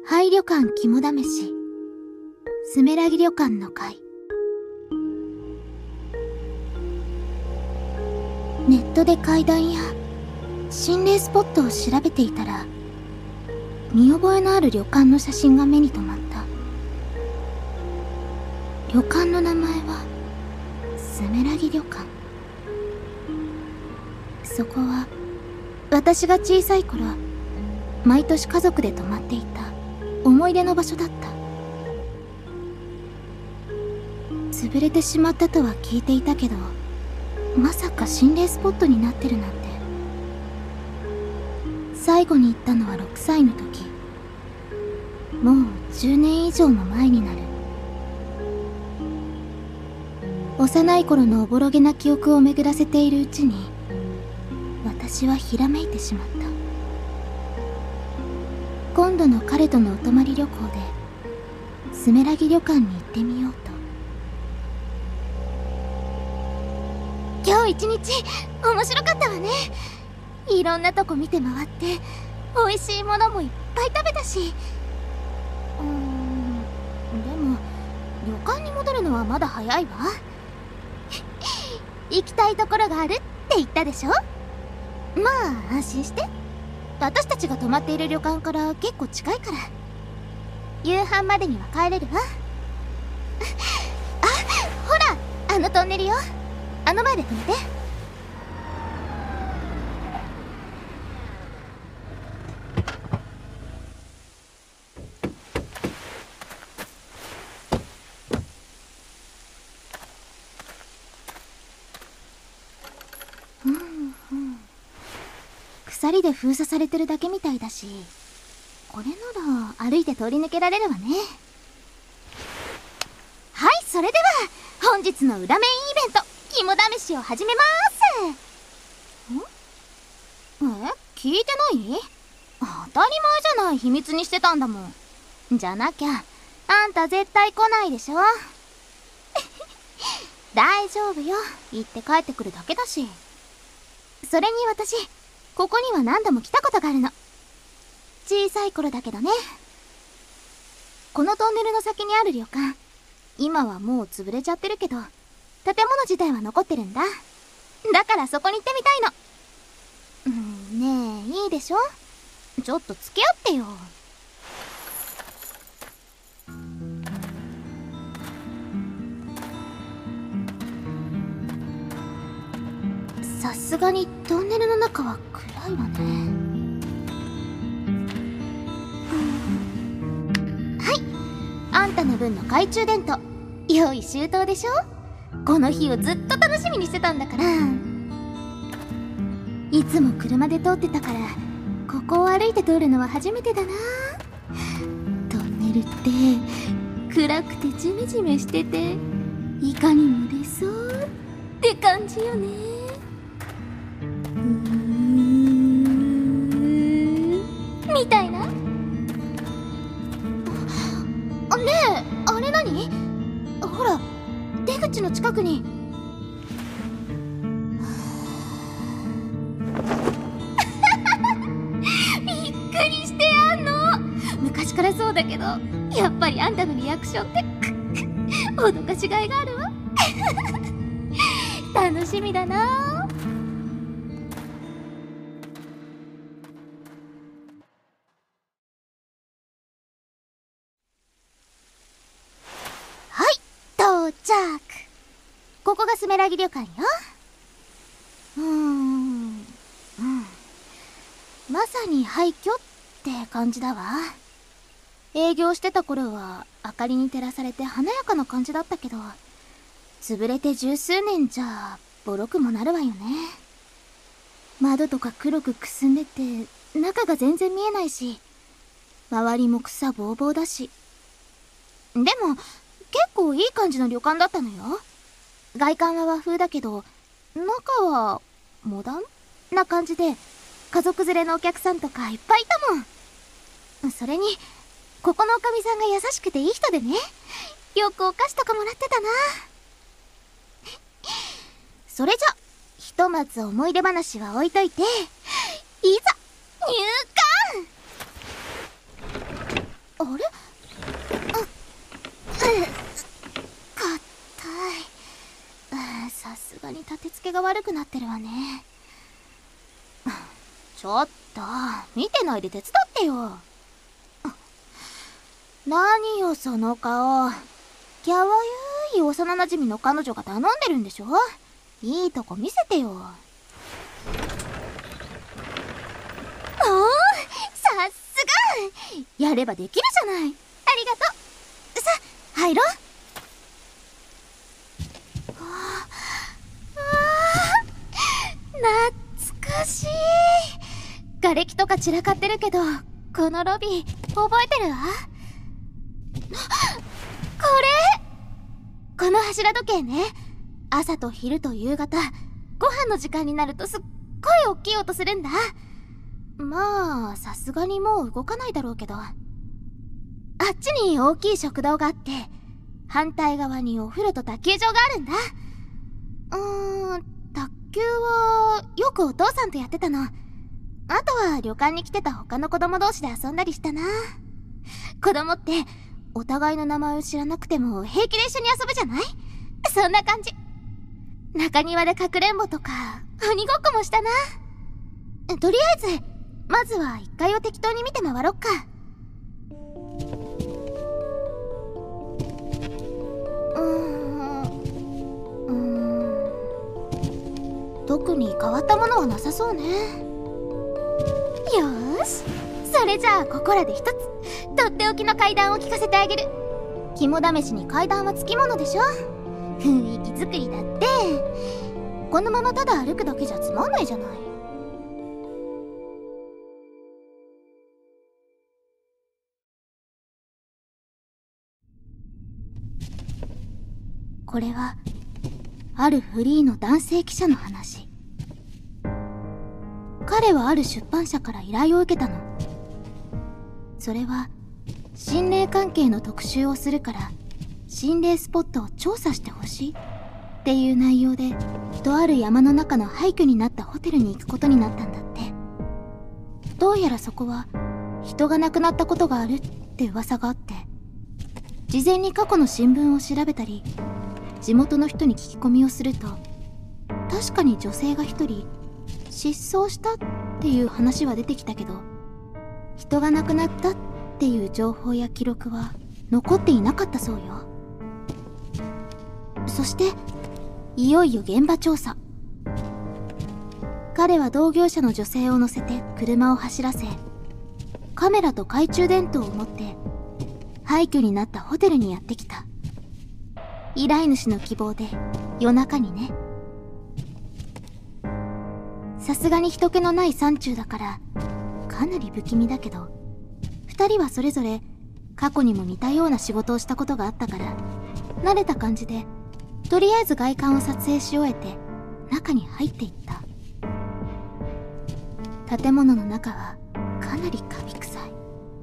廃旅館肝試し、スメラギ旅館の会。ネットで階段や心霊スポットを調べていたら、見覚えのある旅館の写真が目に留まった。旅館の名前はスメラギ旅館。そこは私が小さい頃毎年家族で泊まっていた思い出の場所だった。潰れてしまったとは聞いていたけど、まさか心霊スポットになってるなんて。最後に行ったのは6歳の時。もう10年以上も前になる。幼い頃のおぼろげな記憶を巡らせているうちに、私はひらめいてしまった。今度の彼とのお泊まり旅行でスメラギ旅館に行ってみようと。今日一日面白かったわね。いろんなとこ見て回って美味しいものもいっぱい食べたし。でも旅館に戻るのはまだ早いわ。行きたいところがあるって言ったでしょ。まあ安心して。私たちが泊まっている旅館から結構近いから、夕飯までには帰れるわ。あ、ほらあのトンネルよ。あの前で止めて。鎖で封鎖されてるだけみたいだし、これなら歩いて通り抜けられるわね。はい、それでは本日の裏メインイベント、肝試しを始めます。聞いてない？当たり前じゃない。秘密にしてたんだもん。じゃなきゃあんた絶対来ないでしょ。大丈夫よ、行って帰ってくるだけだし。それに私ここには何度も来たことがあるの。小さい頃だけどね。このトンネルの先にある旅館、今はもう潰れちゃってるけど、建物自体は残ってるんだ。だからそこに行ってみたいの。ねえ、いいでしょ？ちょっと付き合ってよ。さすがにトンネルの中は暗いわね。はい、あんたの分の懐中電灯用意周到でしょ。この日をずっと楽しみにしてたんだから。いつも車で通ってたから、ここを歩いて通るのは初めてだな。トンネルって暗くてジメジメしてて、いかにも出そうって感じよね。みたいな。ねえ、あれ何？ほら、出口の近くに。びっくりしてやんの。昔からそうだけど、やっぱりあんたのリアクションって脅かしがいがあるわ。楽しみだな。到着。ここがスメラギ旅館よ。まさに廃墟って感じだわ。営業してた頃は明かりに照らされて華やかな感じだったけど、潰れて十数年じゃボロくもなるわよね。窓とか黒くくすんでて中が全然見えないし、周りも草ぼうぼうだし。でも結構いい感じの旅館だったのよ。外観は和風だけど、中はモダンな感じで、家族連れのお客さんとかいっぱいいたもん。それにここのおかみさんが優しくていい人でね、よくお菓子とかもらってたな。それじゃひとまず思い出話は置いといて、いざ入館。 が悪くなってるわね。ちょっと見てないで手伝ってよ。何よその顔。キャワゆい幼なじみの彼女が頼んでるんでしょ。いいとこ見せてよ。おー、さすが。やればできるじゃない。ありがとう。さあ入ろう。懐かしい。瓦礫とか散らかってるけど、このロビー覚えてるわ。この柱時計ね。朝と昼と夕方、ご飯の時間になるとすっごい大きい音するんだ。まあさすがにもう動かないだろうけど、あっちに大きい食堂があって、反対側にお風呂と卓球場があるんだ。卓球はよくお父さんとやってたの。あとは旅館に来てた他の子供同士で遊んだりしたな。子供ってお互いの名前を知らなくても平気で一緒に遊ぶじゃない？そんな感じ。中庭でかくれんぼとか鬼ごっこもしたな。とりあえずまずは1階を適当に見て回ろっか。特に変わったものはなさそうね。よーし、それじゃあここらで一つとっておきの階段を聞かせてあげる。肝試しに階段はつきものでしょ。雰囲気作りだって。このままただ歩くだけじゃつまんないじゃない。これはあるフリーの男性記者の話。彼はある出版社から依頼を受けたの。それは心霊関係の特集をするから心霊スポットを調査してほしいっていう内容で、とある山の中の廃墟になったホテルに行くことになったんだって。どうやらそこは人が亡くなったことがあるって噂があって、事前に過去の新聞を調べたり地元の人に聞き込みをすると、確かに女性が一人失踪したっていう話は出てきたけど、人が亡くなったっていう情報や記録は残っていなかったそうよ。そしていよいよ現場調査。彼は同業者の女性を乗せて車を走らせ、カメラと懐中電灯を持って廃墟になったホテルにやってきた。依頼主の希望で夜中にね。さすがに人気のない山中だからかなり不気味だけど、二人はそれぞれ過去にも似たような仕事をしたことがあったから、慣れた感じでとりあえず外観を撮影し終えて中に入っていった。建物の中はかなりカビ臭い。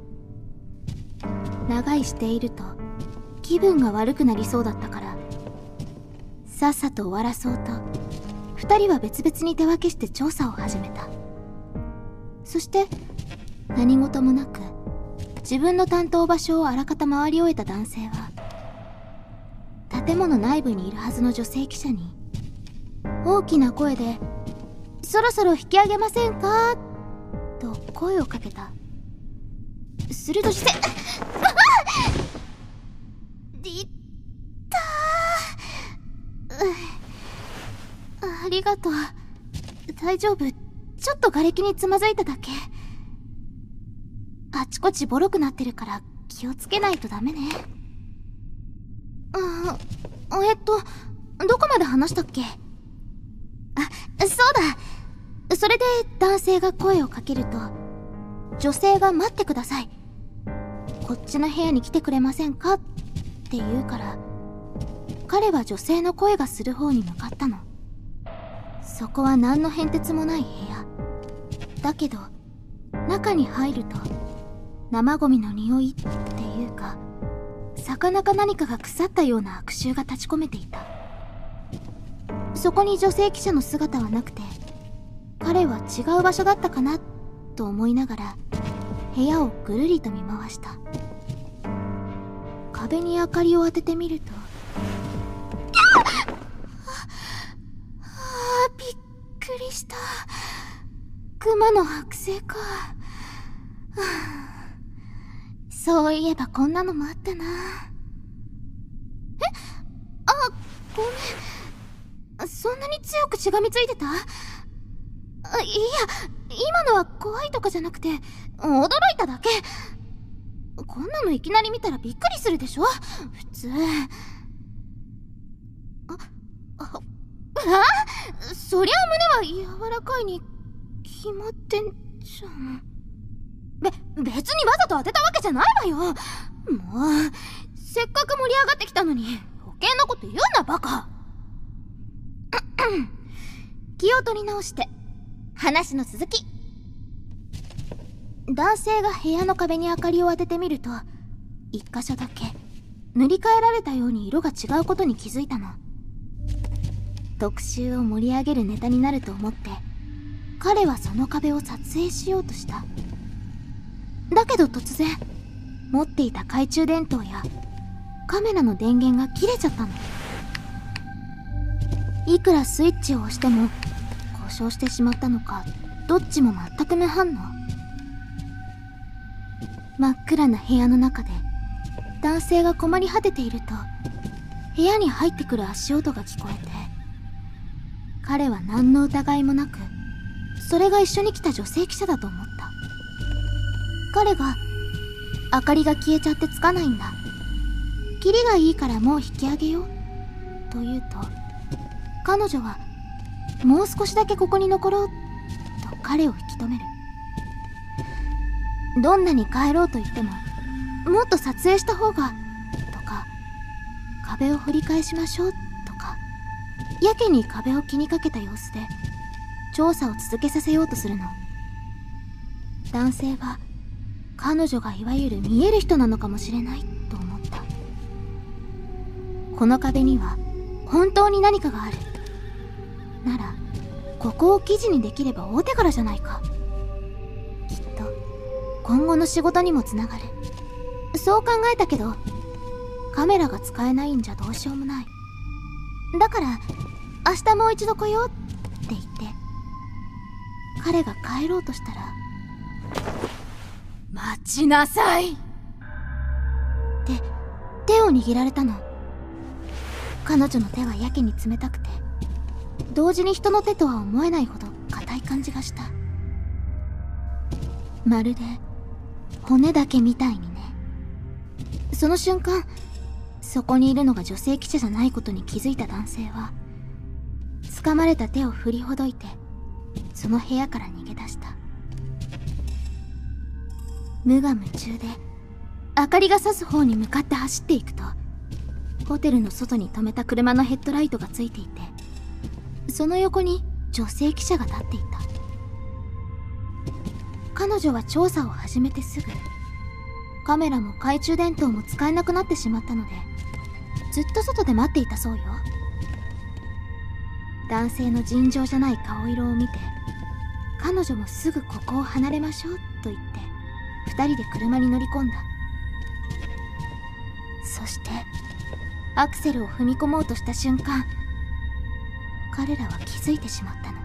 長居していると気分が悪くなりそうだったから、さっさと終わらそうと二人は別々に手分けして調査を始めた。そして何事もなく自分の担当場所をあらかた回り終えた男性は、建物内部にいるはずの女性記者に大きな声で「そろそろ引き上げませんか?」と声をかけた。するとしていったー。ありがとう。大丈夫。ちょっと瓦礫につまずいただけ。あちこちボロくなってるから気をつけないとダメね。どこまで話したっけ？あ、そうだ。それで男性が声をかけると、女性が待ってください。こっちの部屋に来てくれませんかって言うから、彼は女性の声がする方に向かったの。そこは何の変哲もない部屋。だけど、中に入ると、生ゴミの匂いっていうか、魚か何かが腐ったような悪臭が立ち込めていた。そこに女性記者の姿はなくて、彼は違う場所だったかなと思いながら部屋をぐるりと見回した。壁に明かりを当ててみると、 熊の剥製か。はあ、そういえばこんなのもあったな。ごめん。そんなに強くしがみついてた？いや、今のは怖いとかじゃなくて、驚いただけ。こんなのいきなり見たらびっくりするでしょ、普通。そりゃ胸は柔らかいに決まってんじゃん。別にわざと当てたわけじゃないわよ。もう、せっかく盛り上がってきたのに余計なこと言うな、バカ。気を取り直して話の続き。男性が部屋の壁に明かりを当ててみると、一箇所だけ塗り替えられたように色が違うことに気づいたの。特集を盛り上げるネタになると思って彼はその壁を撮影しようとした。だけど突然持っていた懐中電灯やカメラの電源が切れちゃったの。いくらスイッチを押しても故障してしまったのか、どっちも全く無反応。真っ暗な部屋の中で男性が困り果てていると、部屋に入ってくる足音が聞こえて、彼は何の疑いもなくそれが一緒に来た女性記者だと思った。彼が明かりが消えちゃってつかないんだ、キリがいいからもう引き上げようと言うと、彼女はもう少しだけここに残ろうと彼を引き止める。どんなに帰ろうと言ってももっと撮影した方がとか、壁を掘り返しましょうとか、やけに壁を気にかけた様子で調査を続けさせようとするの。男性は彼女がいわゆる見える人なのかもしれないと思った。この壁には本当に何かがあるなら、ここを記事にできれば大手柄じゃないか。きっと今後の仕事にもつながる。そう考えたけど、カメラが使えないんじゃどうしようもない。だから明日もう一度来ようって言って、彼が帰ろうとしたら、待ちなさいって手を握られたの。彼女の手はやけに冷たくて、同時に人の手とは思えないほど硬い感じがした。まるで骨だけみたいにね。その瞬間、そこにいるのが女性記者じゃないことに気づいた男性は、掴まれた手を振りほどいてその部屋から逃げ出した。無我夢中で明かりが差す方に向かって走っていくと、ホテルの外に止めた車のヘッドライトがついていて、その横に女性記者が立っていた。彼女は調査を始めてすぐ、カメラも懐中電灯も使えなくなってしまったので、ずっと外で待っていたそうよ。男性の尋常じゃない顔色を見て、彼女もすぐここを離れましょうと言って二人で車に乗り込んだ。そしてアクセルを踏み込もうとした瞬間、彼らは気づいてしまったの。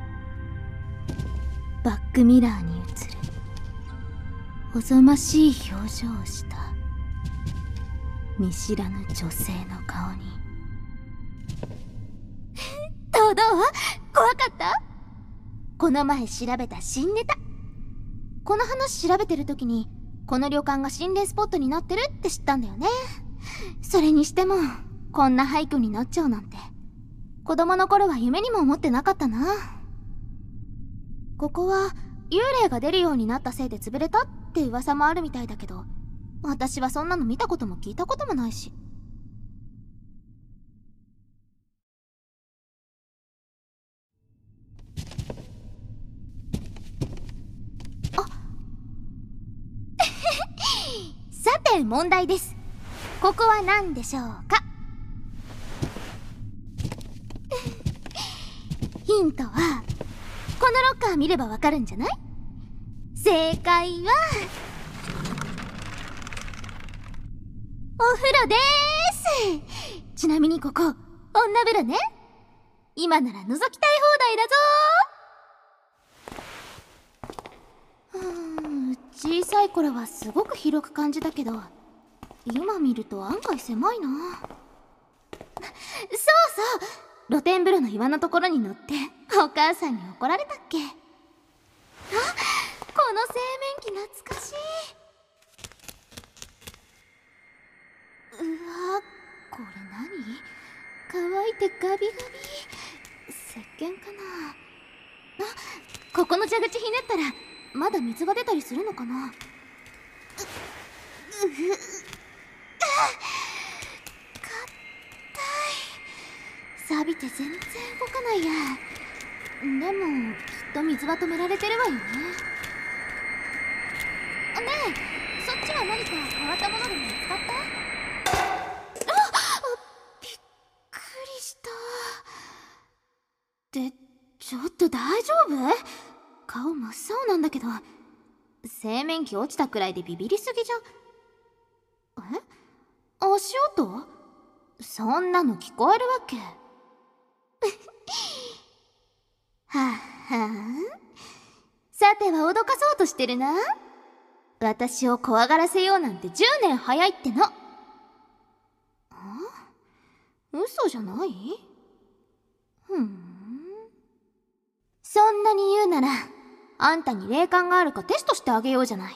バックミラーに映るおぞましい表情をした見知らぬ女性の顔にどう怖かった？この前調べた新ネタ。この話調べてる時に、この旅館が心霊スポットになってるって知ったんだよね。それにしてもこんな廃墟になっちゃうなんて、子供の頃は夢にも思ってなかったな。ここは幽霊が出るようになったせいで潰れたって噂もあるみたいだけど、私はそんなの見たことも聞いたこともないし。さて問題です。ここは何でしょうか？ヒントはこのロッカー見ればわかるんじゃない？正解はお風呂でーす。ちなみにここ女風呂ね。今なら覗きたい放題だぞー。 小さい頃はすごく広く感じたけど、今見ると案外狭いな。そうそう、露天風呂の岩のところに乗ってお母さんに怒られたっけ。あ、この製麺機懐かしい。うわ、これ何？乾いてガビガビ。石鹸かな。あ、ここの蛇口ひねったらまだ水が出たりするのかな。錆びて全然動かないや。でもきっと水は止められてるわよね。ねえ、そっちは何か変わったものでも見つかった？びっくりした。ってちょっと大丈夫？顔真っ青なんだけど。製麺機落ちたくらいでビビりすぎじゃ。え？足音？そんなの聞こえるわけ？ははさては脅かそうとしてるな。私を怖がらせようなんて10年早いっての。嘘じゃない？そんなに言うならあんたに霊感があるかテストしてあげようじゃない。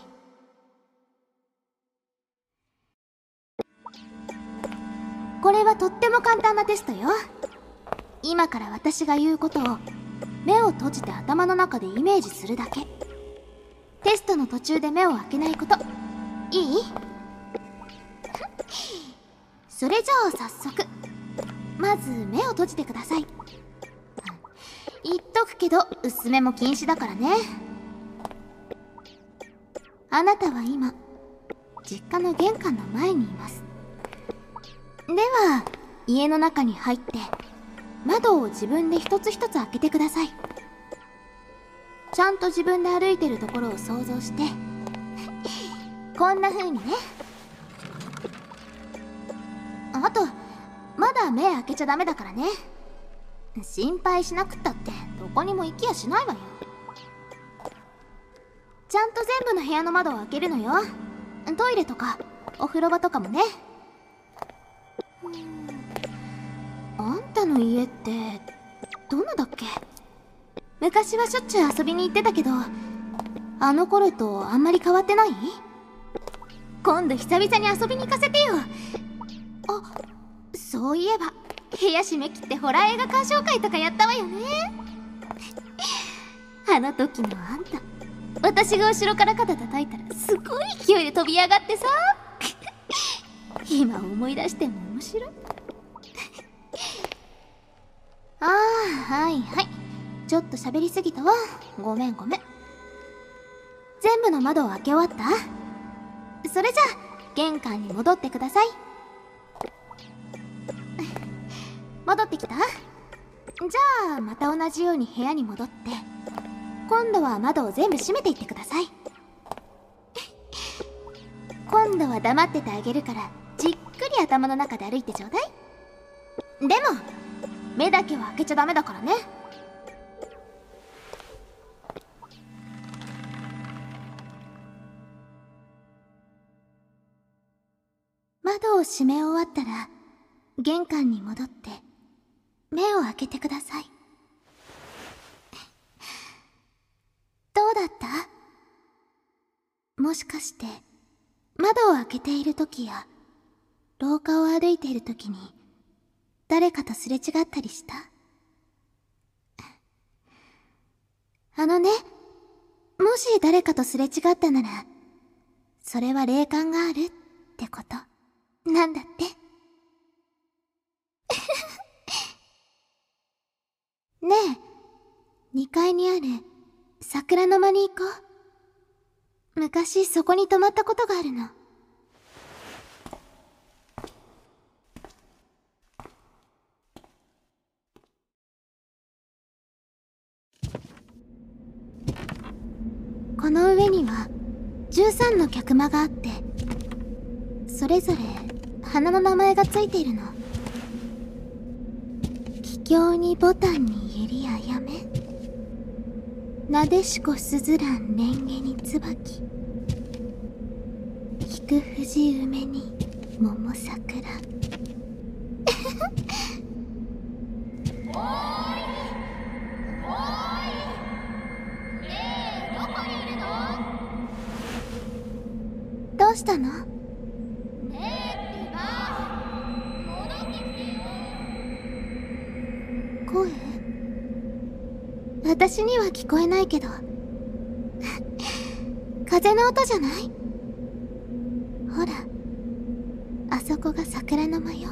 これはとっても簡単なテストよ。今から私が言うことを目を閉じて頭の中でイメージするだけ。テストの途中で目を開けないこと。いい？それじゃあ早速、まず目を閉じてください。言っとくけど薄目も禁止だからね。あなたは今実家の玄関の前にいます。では家の中に入って窓を自分で一つ一つ開けてください。ちゃんと自分で歩いてるところを想像してこんな風にね。あとまだ目開けちゃダメだからね。心配しなくったってどこにも行きやしないわよ。ちゃんと全部の部屋の窓を開けるのよ。トイレとかお風呂場とかもね。あんたの家ってどんなだっけ？昔はしょっちゅう遊びに行ってたけど、あの頃とあんまり変わってない？今度久々に遊びに行かせてよ。あ、そういえば部屋閉め切ってホラー映画鑑賞会とかやったわよね。あの時のあんた、私が後ろから肩叩いたらすごい勢いで飛び上がってさ。今思い出しても面白い。ああ、はいはい、ちょっと喋りすぎたわ。ごめんごめん。全部の窓を開け終わった？それじゃあ玄関に戻ってください。戻ってきた？じゃあまた同じように部屋に戻って今度は窓を全部閉めていってください。今度は黙っててあげるからじっくり頭の中で歩いてちょうだい。でも目だけは開けちゃダメだからね。窓を閉め終わったら玄関に戻って目を開けてください。どうだった？もしかして窓を開けている時や廊下を歩いている時に誰かとすれ違ったりした？あのね、もし誰かとすれ違ったならそれは霊感があるってことなんだって。ねえ、2階にある桜の間に行こう。昔そこに泊まったことがあるの。この上には13の客間があって、それぞれ花の名前がついているの。桔梗にボタンに百合あやめ、なでしこすずらんれんげに椿。 菊藤梅に桃桜。おーい、おーい、ねえ、どこにいるの？どうしたの？ねえってば、戻ってきてよ。声？私には聞こえないけど風の音じゃない？ほら、あそこが桜の間よ。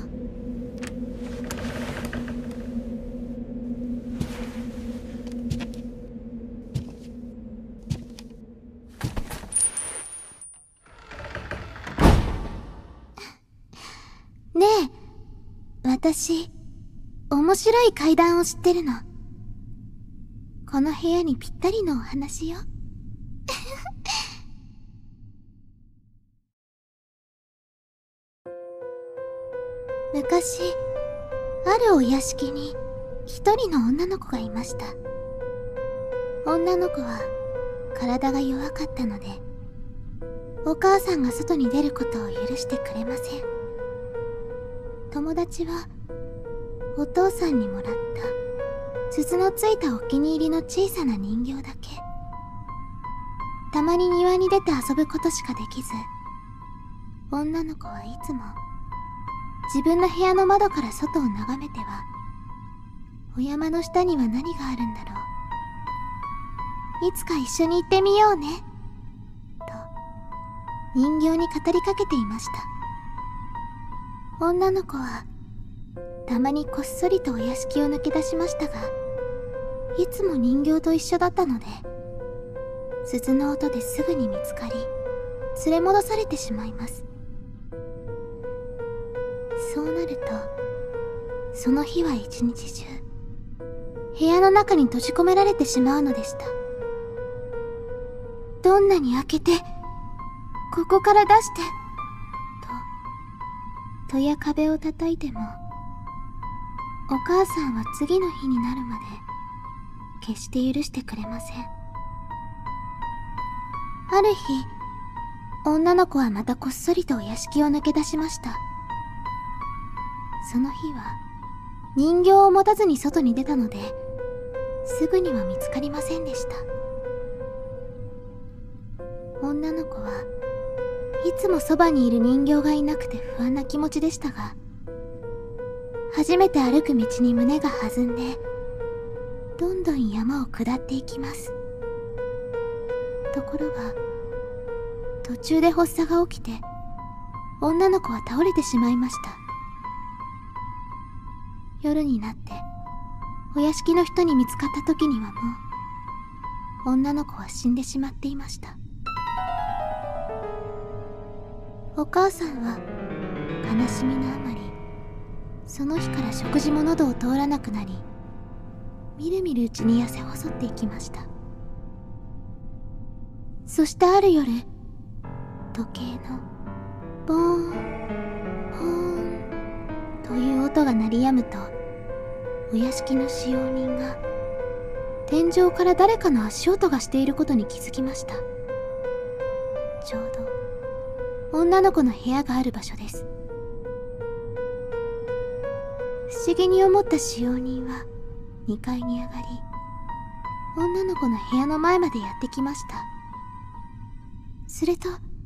ねえ、私、面白い階段を知ってるの。この部屋にぴったりのお話よ。昔、あるお屋敷に一人の女の子がいました。女の子は体が弱かったので、お母さんが外に出ることを許してくれません。友達はお父さんにもらった鈴のついたお気に入りの小さな人形だけ。たまに庭に出て遊ぶことしかできず、女の子はいつも自分の部屋の窓から外を眺めては、お山の下には何があるんだろう、いつか一緒に行ってみようねと人形に語りかけていました。女の子はたまにこっそりとお屋敷を抜け出しましたが、いつも人形と一緒だったので、鈴の音ですぐに見つかり連れ戻されてしまいます。そうなると、その日は一日中部屋の中に閉じ込められてしまうのでした。どんなに開けて、ここから出してと戸や壁を叩いても、お母さんは次の日になるまで決して許してくれません。ある日、女の子はまたこっそりとお屋敷を抜け出しました。その日は人形を持たずに外に出たので、すぐには見つかりませんでした。女の子はいつもそばにいる人形がいなくて不安な気持ちでしたが、初めて歩く道に胸が弾んで、どんどん山を下っていきます。ところが、途中で発作が起きて、女の子は倒れてしまいました。夜になってお屋敷の人に見つかった時にはもう女の子は死んでしまっていました。お母さんは悲しみのあまり、その日から食事も喉を通らなくなり、みるみるうちに痩せ細っていきました。そしてある夜、時計のボーンポーンという音が鳴り止むと、お屋敷の使用人が天井から誰かの足音がしていることに気づきました。ちょうど女の子の部屋がある場所です。不思議に思った使用人は2階に上がり、女の子の部屋の前までやってきました。すると、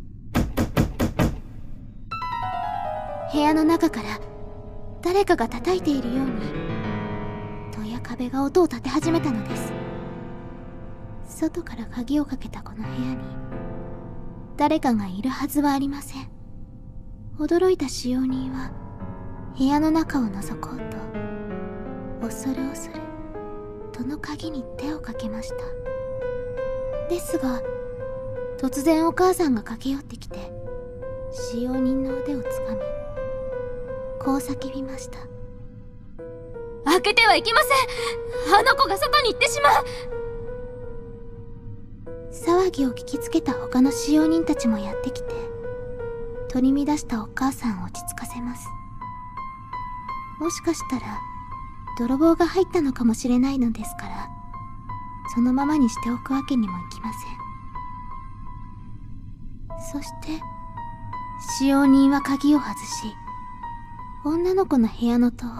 部屋の中から誰かが叩いているように戸や壁が音を立て始めたのです。外から鍵をかけたこの部屋に誰かがいるはずはありません。驚いた使用人は部屋の中を覗こうと、恐る恐る戸の鍵に手をかけました。ですが、突然お母さんが駆け寄ってきて使用人の腕をつかみ、こう叫びました。開けてはいけません。あの子が外に行ってしまう。騒ぎを聞きつけた他の使用人たちもやってきて、取り乱したお母さんを落ち着かせます。もしかしたら泥棒が入ったのかもしれないのですから、そのままにしておくわけにもいきません。そして使用人は鍵を外し、女の子の部屋の戸をゆっく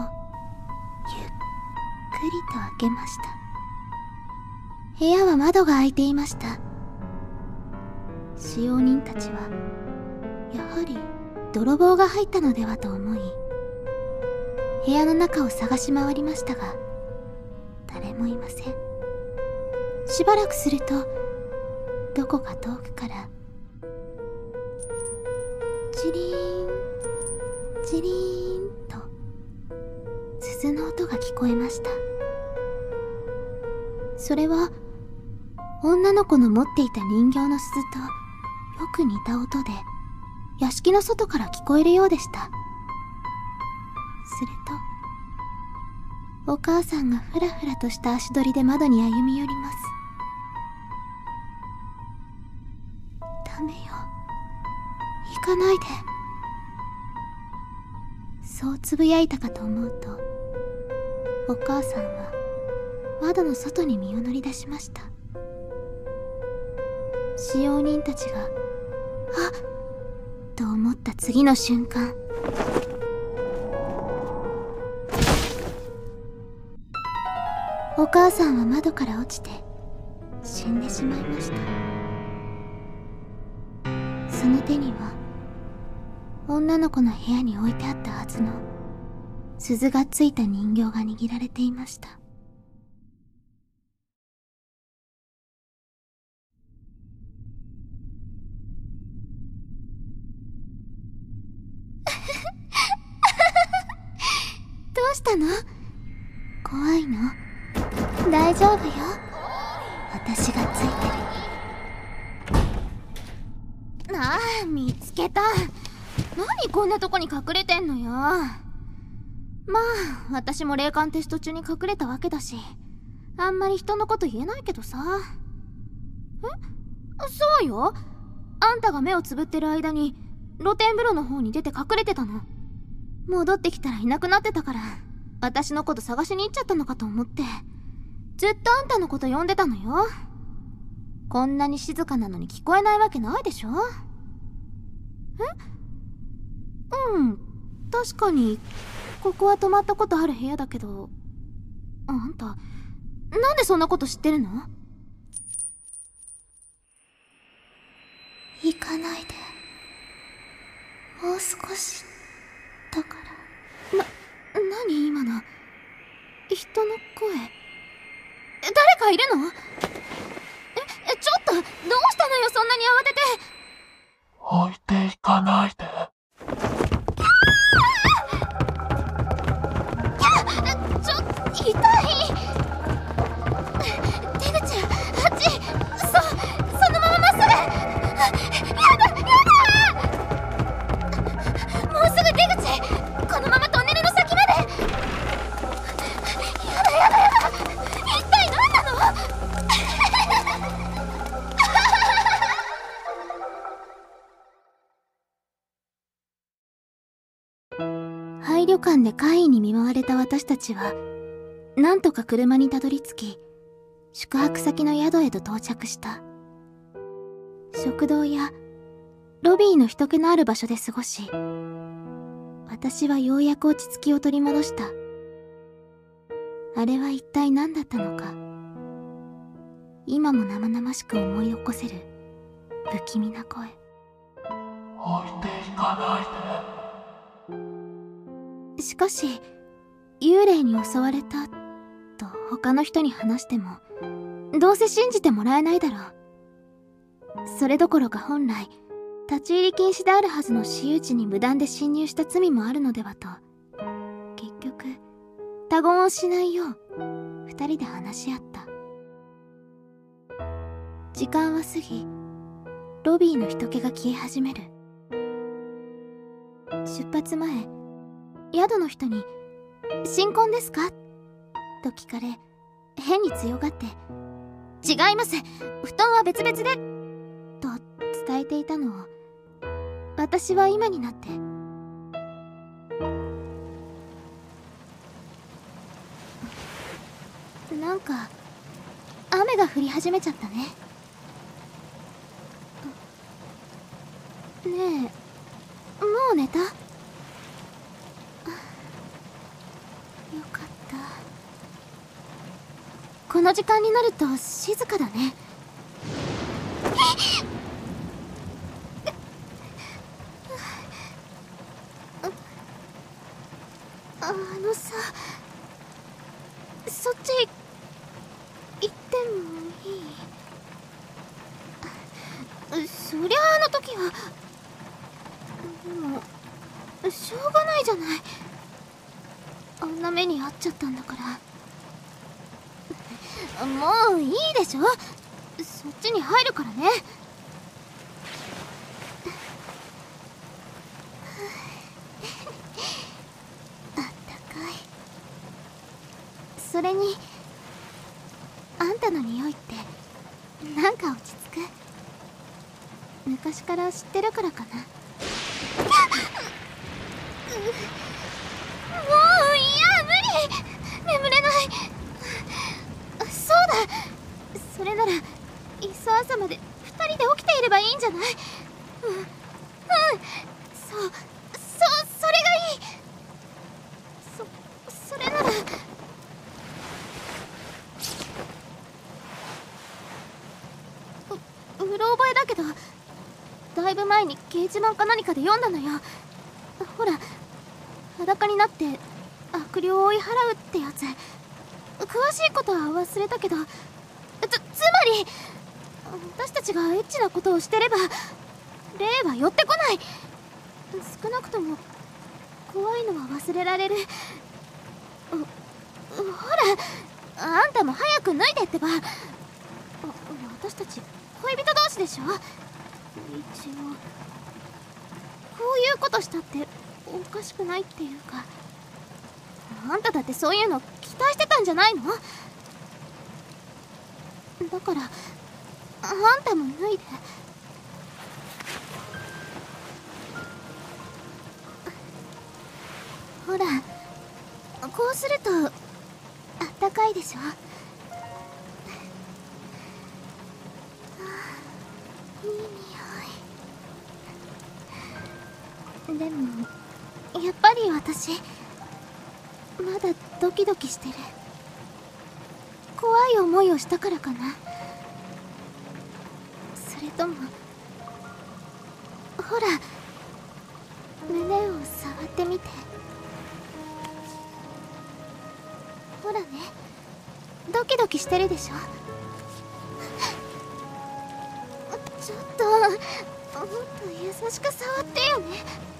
りと開けました。部屋は窓が開いていました。使用人たちはやはり泥棒が入ったのではと思い、部屋の中を探し回りましたが、誰もいません。しばらくすると、どこか遠くからチリーンチリーンと鈴の音が聞こえました。それは女の子の持っていた人形の鈴とよく似た音で、屋敷の外から聞こえるようでした。すると、お母さんがふらふらとした足取りで窓に歩み寄ります。ダメよ、行かないで。そうつぶやいたかと思うと、お母さんは窓の外に身を乗り出しました。使用人たちが、あっと思った次の瞬間、お母さんは窓から落ちて死んでしまいました。その手には女の子の部屋に置いてあったはずの鈴がついた人形が握られていました。どうしたの？怖いの？大丈夫よ。私がついてる。ああ、見つけた。何こんなとこに隠れてんのよ。まあ、私も霊感テスト中に隠れたわけだし、あんまり人のこと言えないけどさ。そうよ。あんたが目をつぶってる間に露天風呂の方に出て隠れてたの。戻ってきたらいなくなってたから、私のこと探しに行っちゃったのかと思って、ずっとあんたのこと呼んでたのよ。こんなに静かなのに聞こえないわけないでしょ？確かにここは泊まったことある部屋だけど、あんたなんでそんなこと知ってるの？行かないで。もう少しだから。何今の人の声。誰かいるの？ちょっとどうしたのよ、そんなに慌てて。 置いていかないで。 痛い。出口、あっち。そのまままっすぐ。やだ。もうすぐ出口。このままトンネルの先まで。やだ。一体何なの？廃旅館で怪異に見舞われた私たちは、なんとか車にたどり着き、宿泊先の宿へと到着した。食堂やロビーの人気のある場所で過ごし、私はようやく落ち着きを取り戻した。あれは一体何だったのか、今も生々しく思い起こせる不気味な声。 置いていかないで。 しかし、幽霊に襲われたと他の人に話しても、どうせ信じてもらえないだろう。それどころか本来、立ち入り禁止であるはずの私有地に無断で侵入した罪もあるのではと、結局、他言をしないよう、二人で話し合った。時間は過ぎ、ロビーの人気が消え始める。出発前、宿の人に、新婚ですか？と聞かれ、変に強がって、違います、布団は別々で、と伝えていたのを、私は今になって、なんか、雨が降り始めちゃったね。ねえ、 う寝た？よかった。この時間になると静かだね。あのさ、そっち行ってもいい？そりゃあの時は。でもしょうがないじゃない。あんな目に遭っちゃったんだから。もういいでしょ。そっちに入るからね。あったかい。それにあんたの匂いってなんか落ち着く。昔から知ってるからかな。もういや、無理。眠れない。そうだ、それならいっそ朝まで2人で起きていればいいんじゃない？それがいい。それなら。うろ覚えだけど、だいぶ前に掲示板か何かで読んだのよ。ほら、裸になって悪霊を追い払うってやつ。詳しいことは忘れたけど、つまり私たちがエッチなことをしてれば霊は寄ってこない。少なくとも怖いのは忘れられる。ほら、あんたも早く脱いでってば。私たち恋人同士でしょ。一応こういうことしたっておかしくないっていうか。あんただってそういうの期待してたんじゃないの？だからあんたも脱いで。ほら、こうするとあったかいでしょ。いい匂い。でもやっぱり私まだドキドキしてる。怖い思いをしたからかな。それとも、ほら、胸を触ってみて。ほらね、ドキドキしてるでしょ。ちょっともっと優しく触ってよね。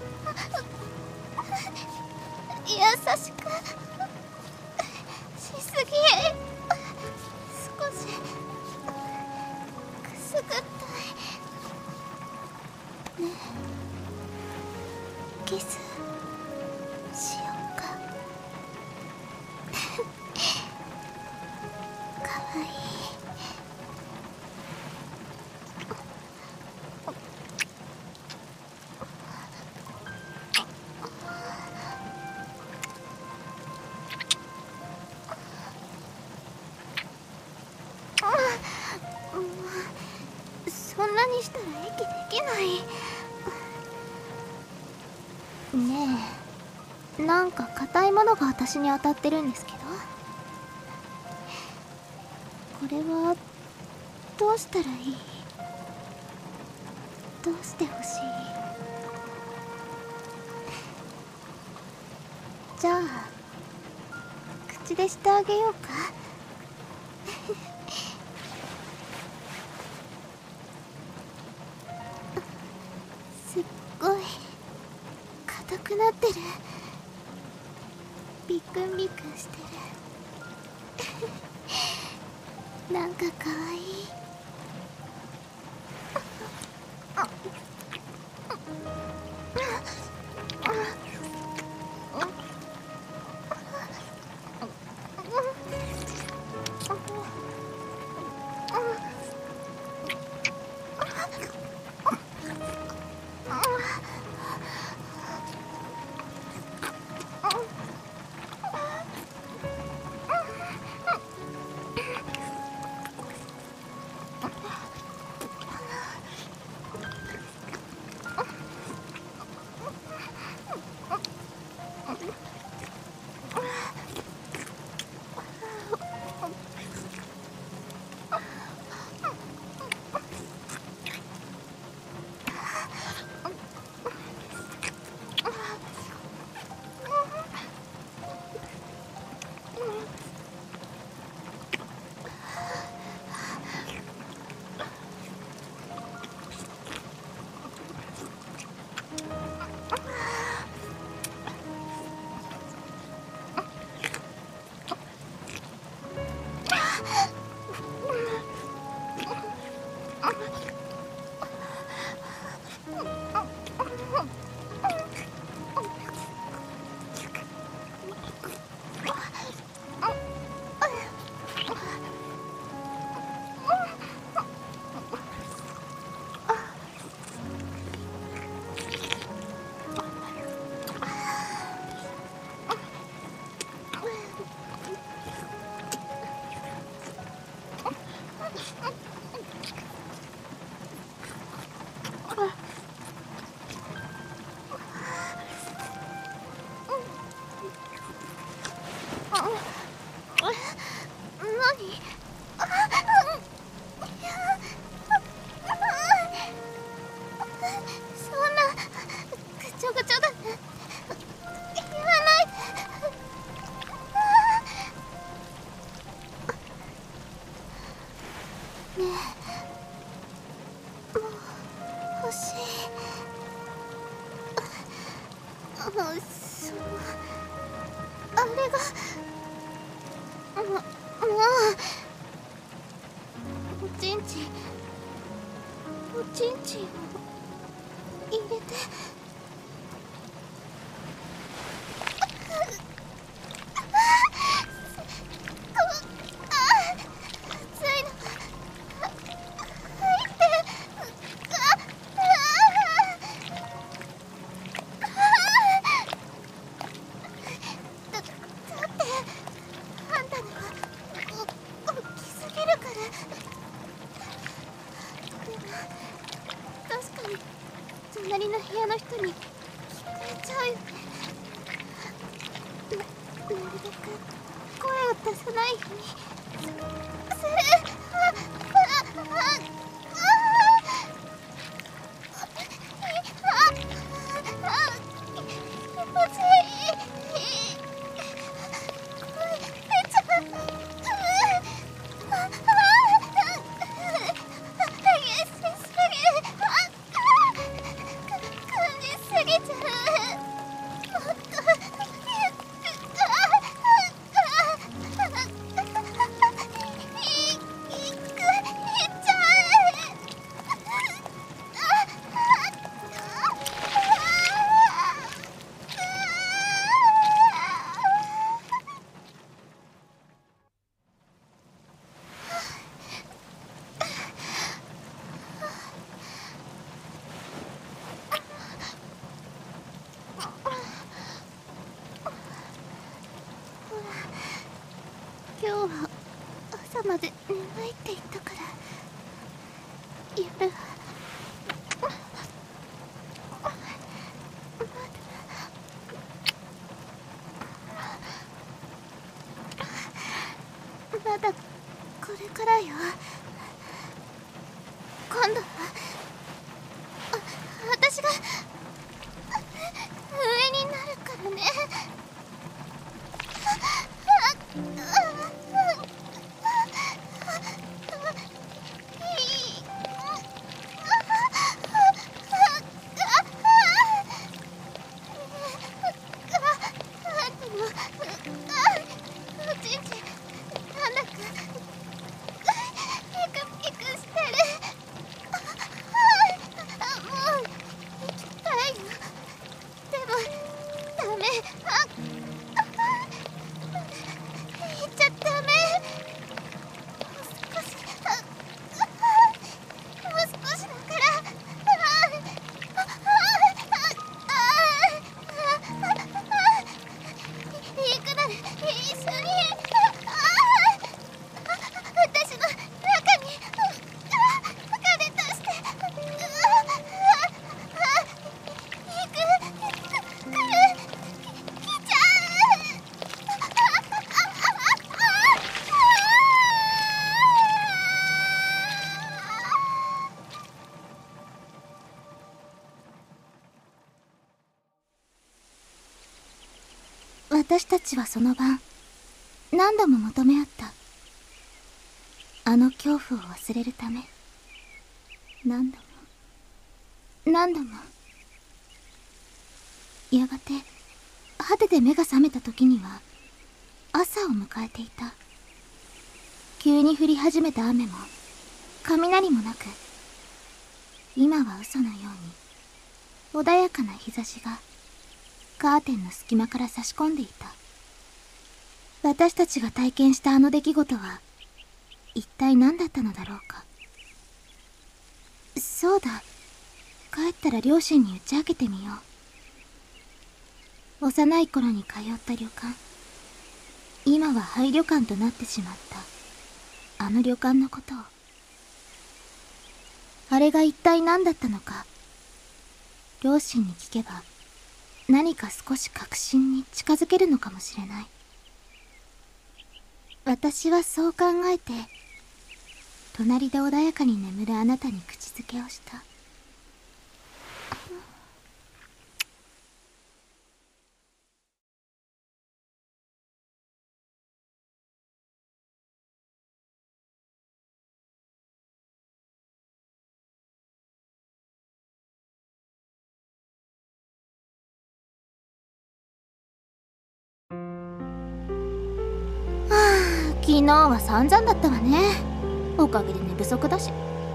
優しくしすぎ。少しくすぐったいね。キスしようか。かわいい。そんなにしたら息できない。ねえ、なんか硬いものが私に当たってるんですけど、これはどうしたらいい？どうしてほしい？じゃあ口でしてあげようか。すっごい硬くなってる。ビクンビクンしてる。なんかかわいい。 そのあれがおちんちんを入れて隣の部屋の人に聞こえちゃうよね。なるべく声を出さないようにする。気持ちいい。声出ちゃう。今日は朝まで眠いって言ったから夜はまだこれからよ。今度は私が上になるからね。私たちはその晩何度も求め合った。あの恐怖を忘れるため何度もやがて果てて目が覚めた時には朝を迎えていた。急に降り始めた雨も雷もなく、今は嘘のように穏やかな日差しがカーテンの隙間から差し込んでいた。私たちが体験したあの出来事は一体何だったのだろうか。そうだ、帰ったら両親に打ち明けてみよう。幼い頃に通った旅館、今は廃旅館となってしまったあの旅館のことを。あれが一体何だったのか、両親に聞けば何か少し確信に近づけるのかもしれない。私はそう考えて、隣で穏やかに眠るあなたに口づけをした。 昨日は散々だったわね。おかげで寝不足だし。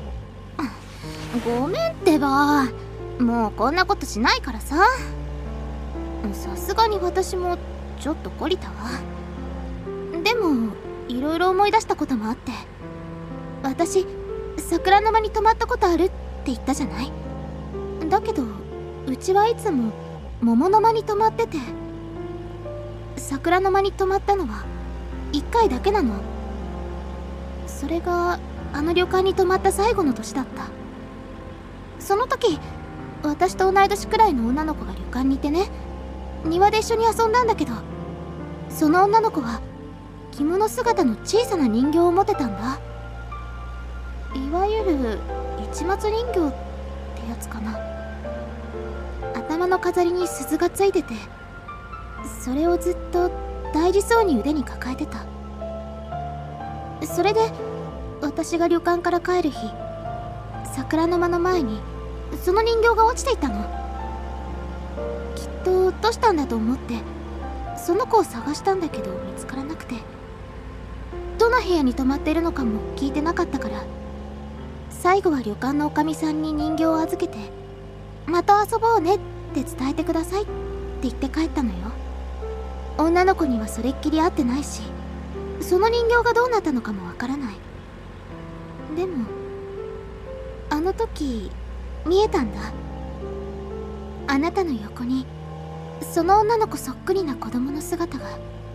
ごめんってば、もうこんなことしないからさ。さすがに私もちょっと懲りたわ。でもいろいろ思い出したこともあって、私桜の間に泊まったことあるって言ったじゃない。だけどうちはいつも桃の間に泊まってて、桜の間に泊まったのは1回だけなの。それがあの旅館に泊まった最後の年だった。その時私と同い年くらいの女の子が旅館にいてね、庭で一緒に遊んだんだけど、その女の子は着物姿の小さな人形を持ってたんだ。いわゆる市松人形ってやつかな。頭の飾りに鈴がついてて、それをずっと大事そうに腕に抱えてた。それで私が旅館から帰る日、桜の間の前にその人形が落ちていたの。きっと落としたんだと思ってその子を探したんだけど見つからなくて、どの部屋に泊まっているのかも聞いてなかったから、最後は旅館のおかみさんに人形を預けて、また遊ぼうねって伝えてくださいって言って帰ったのよ。女の子にはそれっきり会ってないし、その人形がどうなったのかもわからない。でもあの時見えたんだ。あなたの横にその女の子そっくりな子供の姿が。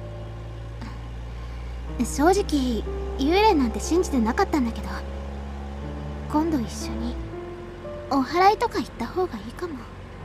正直幽霊なんて信じてなかったんだけど、今度一緒にお祓いとか行った方がいいかも。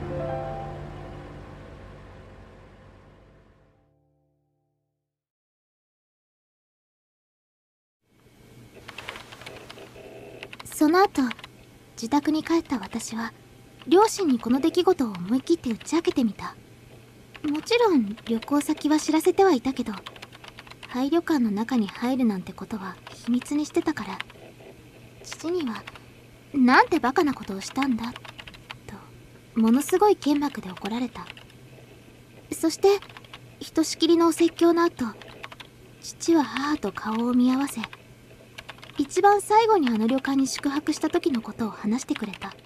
その後自宅に帰った私は両親にこの出来事を思い切って打ち明けてみた。もちろん旅行先は知らせてはいたけど、廃旅館の中に入るなんてことは秘密にしてたから、父には「なんてバカなことをしたんだ」とものすごい剣幕で怒られた。そしてひとしきりのお説教の後、父は母と顔を見合わせ、一番最後にあの旅館に宿泊した時のことを話してくれた。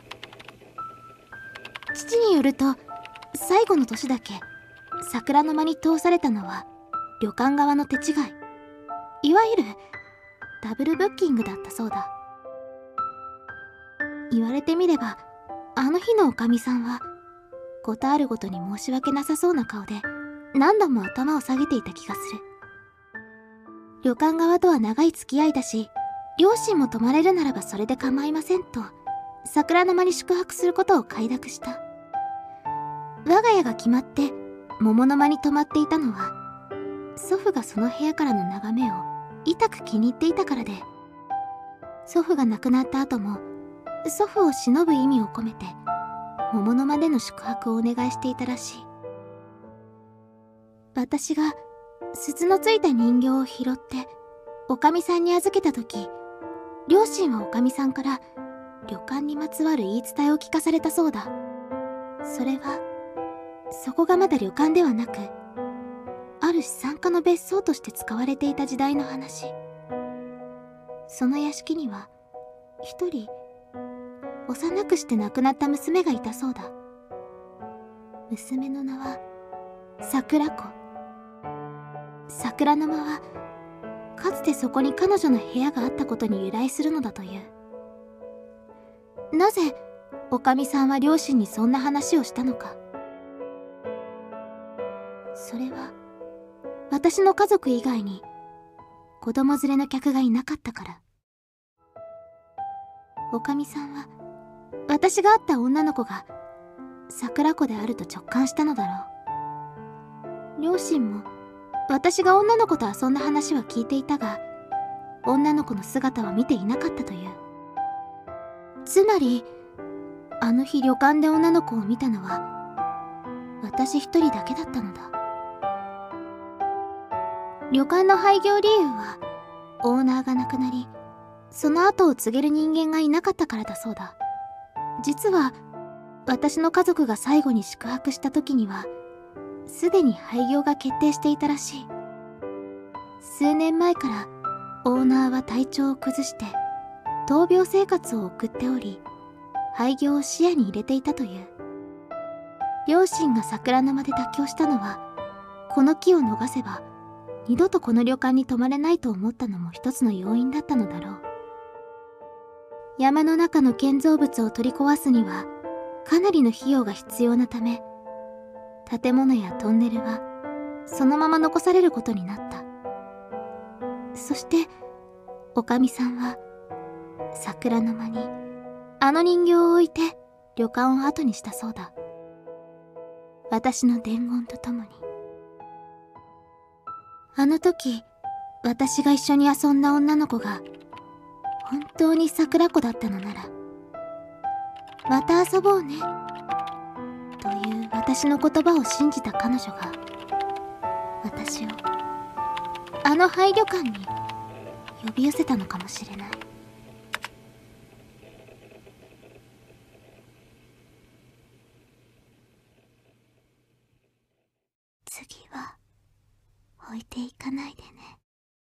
父によると、最後の年だけ桜の間に通されたのは旅館側の手違い、いわゆるダブルブッキングだったそうだ。言われてみればあの日のおかみさんはことあるごとに申し訳なさそうな顔で何度も頭を下げていた気がする。旅館側とは長い付き合いだし、両親も泊まれるならばそれで構いませんと桜の間に宿泊することを快諾した。我が家が決まって桃の間に泊まっていたのは、祖父がその部屋からの眺めを痛く気に入っていたからで、祖父が亡くなった後も祖父を偲ぶ意味を込めて桃の間での宿泊をお願いしていたらしい。私が鈴のついた人形を拾っておかみさんに預けた時、両親はおかみさんから旅館にまつわる言い伝えを聞かされたそうだ。それはそこがまだ旅館ではなく、ある資産家の別荘として使われていた時代の話。その屋敷には一人幼くして亡くなった娘がいたそうだ。娘の名は桜子。桜の間はかつてそこに彼女の部屋があったことに由来するのだという。なぜおかみさんは両親にそんな話をしたのか。それは私の家族以外に子供連れの客がいなかったから。おかみさんは私が会った女の子が桜子であると直感したのだろう。両親も私が女の子と遊んだ話は聞いていたが、女の子の姿は見ていなかったという。つまりあの日旅館で女の子を見たのは私一人だけだったのだ。旅館の廃業理由はオーナーが亡くなり、その後を告げる人間がいなかったからだそうだ。実は私の家族が最後に宿泊した時にはすでに廃業が決定していたらしい。数年前からオーナーは体調を崩して闘病生活を送っており、廃業を視野に入れていたという。両親が桜の間で妥協したのは、この機を逃せば二度とこの旅館に泊まれないと思ったのも一つの要因だったのだろう。山の中の建造物を取り壊すにはかなりの費用が必要なため、建物やトンネルはそのまま残されることになった。そしておかみさんは桜の間にあの人形を置いて旅館を後にしたそうだ。私の伝言とともに。あの時私が一緒に遊んだ女の子が本当に桜子だったのなら、また遊ぼうねという私の言葉を信じた彼女が私をあの廃旅館に呼び寄せたのかもしれない。次は置いていかないでね。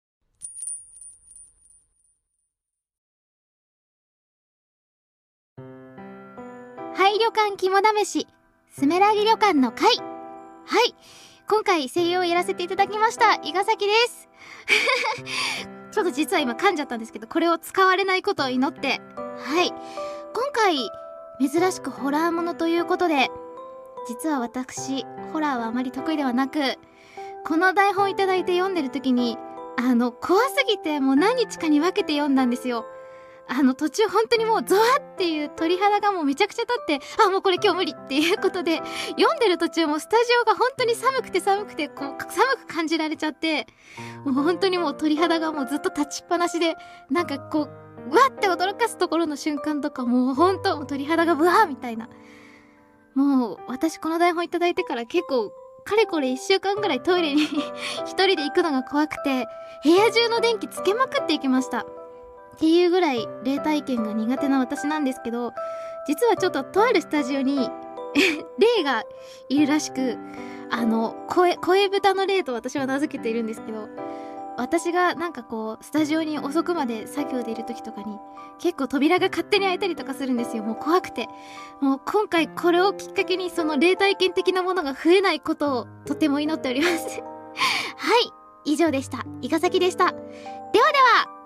廃旅館肝試しスメラギ旅館の会。はい、今回声優をやらせていただきました伊賀崎ですちょっと実は今噛んじゃったんですけど、これを使われないことを祈って、はい、今回珍しくホラーものということで、実は私ホラーはあまり得意ではなく、この台本いただいて読んでる時に怖すぎてもう何日かに分けて読んだんですよ。途中本当にもうゾワっていう鳥肌がもうめちゃくちゃ立って、もうこれ今日無理っていうことで、読んでる途中もスタジオが本当に寒くてこう寒く感じられちゃって、もう本当にもう鳥肌がもうずっと立ちっぱなしで、なんかこうわって驚かすところの瞬間とかもう本当鳥肌がブワーみたいな。もう私この台本いただいてから結構かれこれ1週間ぐらいトイレに一人で行くのが怖くて、部屋中の電気つけまくっていきました。っていうぐらい霊体験が苦手な私なんですけど、実はちょっととあるスタジオに霊がいるらしく、声豚の霊と私は名付けているんですけど、私がなんかこうスタジオに遅くまで作業でいる時とかに結構扉が勝手に開いたりとかするんですよ。もう怖くて、もう今回これをきっかけにその霊体験的なものが増えないことをとても祈っておりますはい、以上でした。伊賀崎でした。ではでは。